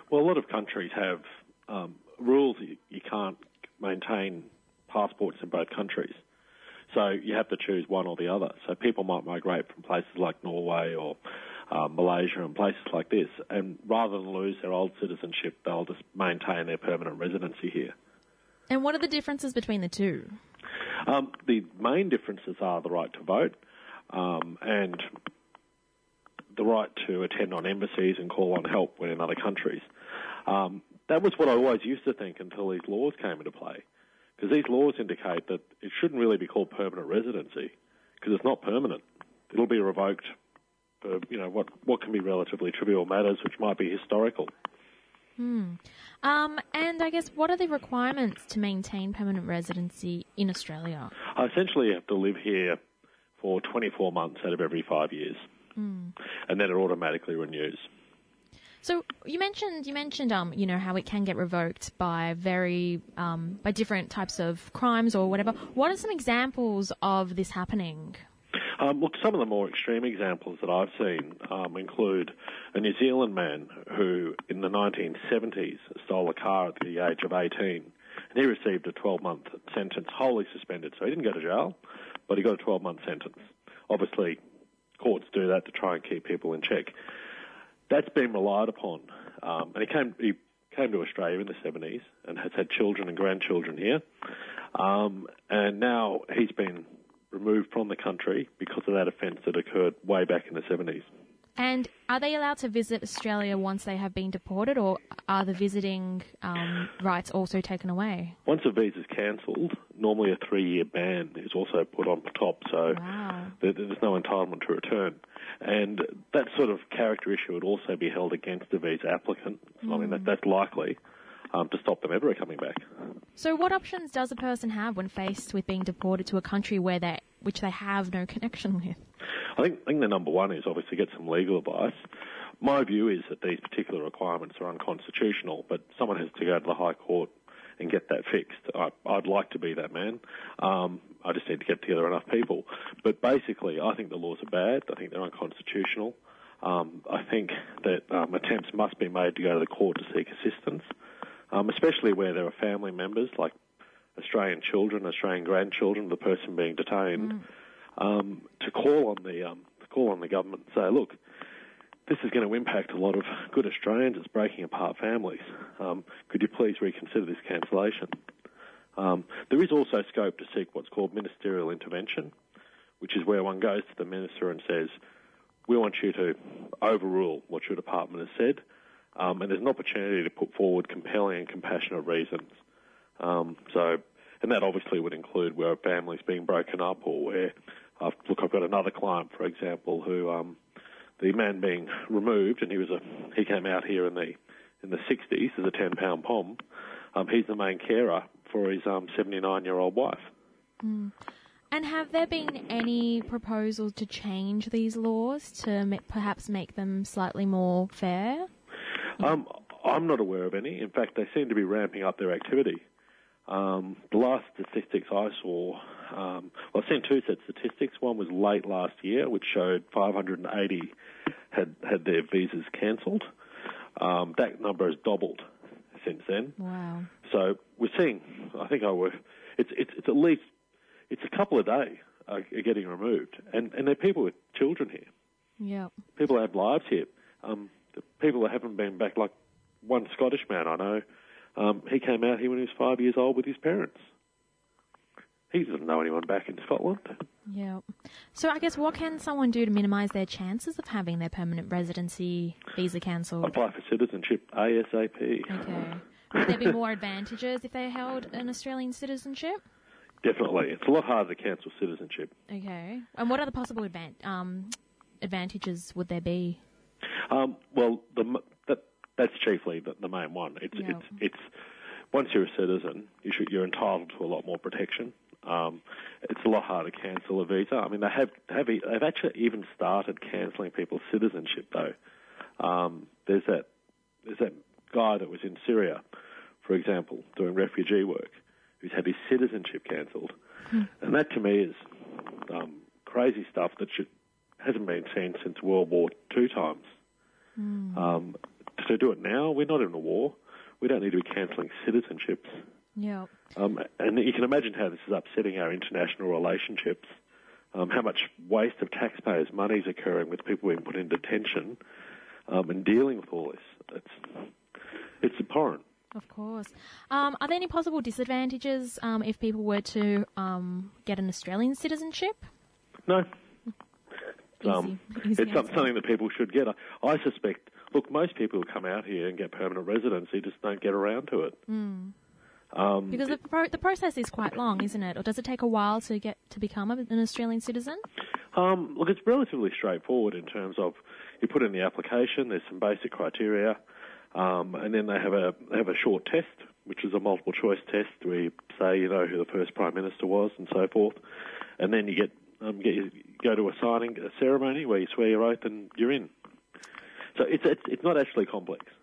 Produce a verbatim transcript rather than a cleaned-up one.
Well, a lot of countries have um, rules that you, you can't maintain passports in both countries. So you have to choose one or the other. So people might migrate from places like Norway or uh, Malaysia and places like this, and rather than lose their old citizenship, they'll just maintain their permanent residency here. And what are the differences between the two? Um, the main differences are the right to vote um, and the right to attend on embassies and call on help when in other countries. Um, that was what I always used to think until these laws came into play. Because these laws indicate that it shouldn't really be called permanent residency, because it's not permanent. It'll be revoked for, you know, what, what can be relatively trivial matters, which might be historical. Hmm. Um, and I guess, what are the requirements to maintain permanent residency in Australia? Uh, essentially, you have to live here for twenty-four months out of every five years. Hmm. And then it automatically renews. So you mentioned you mentioned um you know how it can get revoked by very um by different types of crimes or whatever. What are some examples of this happening? Um, look, some of the more extreme examples that I've seen um, include a New Zealand man who, in the nineteen seventies, stole a car at the age of eighteen, and he received a twelve-month sentence, wholly suspended. So he didn't go to jail, but he got a twelve-month sentence. Obviously, courts do that to try and keep people in check. That's been relied upon, um, and he came he came to Australia in the seventies and has had children and grandchildren here, um, and now he's been removed from the country because of that offence that occurred way back in the seventies. And are they allowed to visit Australia once they have been deported, or are the visiting um, rights also taken away? Once a visa's cancelled, normally a three-year ban is also put on top, so wow. there, there's no entitlement to return. And that sort of character issue would also be held against the visa applicant. Mm. I mean, that, that's likely um, to stop them ever coming back. So what options does a person have when faced with being deported to a country where they, which they have no connection with? I think, I think the number one is obviously get some legal advice. My view is that these particular requirements are unconstitutional, but someone has to go to the High Court and get that fixed. I, I'd like to be that man. Um, I just need to get together enough people. But basically, I think the laws are bad. I think they're unconstitutional. Um, I think that um, attempts must be made to go to the court to seek assistance, um, especially where there are family members, like Australian children, Australian grandchildren, the person being detained, mm. um, to call on the um, to call on the government and say, look, this is going to impact a lot of good Australians. It's breaking apart families. Um, could you please reconsider this cancellation? Um, there is also scope to seek what's called ministerial intervention, which is where one goes to the minister and says, we want you to overrule what your department has said, um, and there's an opportunity to put forward compelling and compassionate reasons. Um, so, and that obviously would include where a family's being broken up, or where, uh, look, I've got another client, for example, who, um, the man being removed, and he was a, he came out here in the, in the sixties as a ten pound pom. Um, he's the main carer for his, um, seventy-nine year old wife. Mm. And have there been any proposals to change these laws to ma- perhaps make them slightly more fair? Um, I'm not aware of any. In fact, they seem to be ramping up their activity. Um, the last statistics I saw, um, well, I've seen two sets of statistics. One was late last year, which showed five hundred eighty had had their visas cancelled. Um, that number has doubled since then. Wow. So we're seeing, I think I were, it's, it's, it's at least, it's a couple a day are getting removed. And, and there are people with children here. Yeah. People that have lives here. Um, the people that haven't been back, like one Scottish man I know, um, he came out here when he was five years old with his parents. He doesn't know anyone back in Scotland. Yeah. So I guess what can someone do to minimise their chances of having their permanent residency visa cancelled? Apply for citizenship ASAP. Okay. Would there be more advantages if they held an Australian citizenship? Definitely. It's a lot harder to cancel citizenship. Okay. And what other possible advan- um, advantages would there be? Um, well, the, that, that's chiefly the, the main one. It's, yeah. it's, it's once you're a citizen, you should, you're entitled to a lot more protection. Um, it's a lot harder to cancel a visa. I mean, they have, have they've actually even started cancelling people's citizenship, though. Um, there's that there's that guy that was in Syria, for example, doing refugee work, who's had his citizenship cancelled, hmm. and that to me is um, crazy stuff that should, hasn't been seen since World War Two times. Mm. Um, to do it now. We're not in a war. We don't need to be cancelling citizenships. Yeah. Um, and you can imagine how this is upsetting our international relationships, um, how much waste of taxpayers' money is occurring with people being put in detention um, and dealing with all this. It's, it's abhorrent. Of course. Um, are there any possible disadvantages um, if people were to um, get an Australian citizenship? No. Easy. Um, Easy it's some, something that people should get. I, I suspect, look, most people who come out here and get permanent residency just don't get around to it. Mm. Um, because the, pro- the process is quite long, isn't it? Or does it take a while to get to become a, an Australian citizen? Um, look, it's relatively straightforward in terms of you put in the application, there's some basic criteria, um, and then they have a they have a short test, which is a multiple choice test where you say you know who the first Prime Minister was and so forth, and then you get um, get you go to a signing a ceremony where you swear your oath and you're in. So it's it's, it's not actually complex.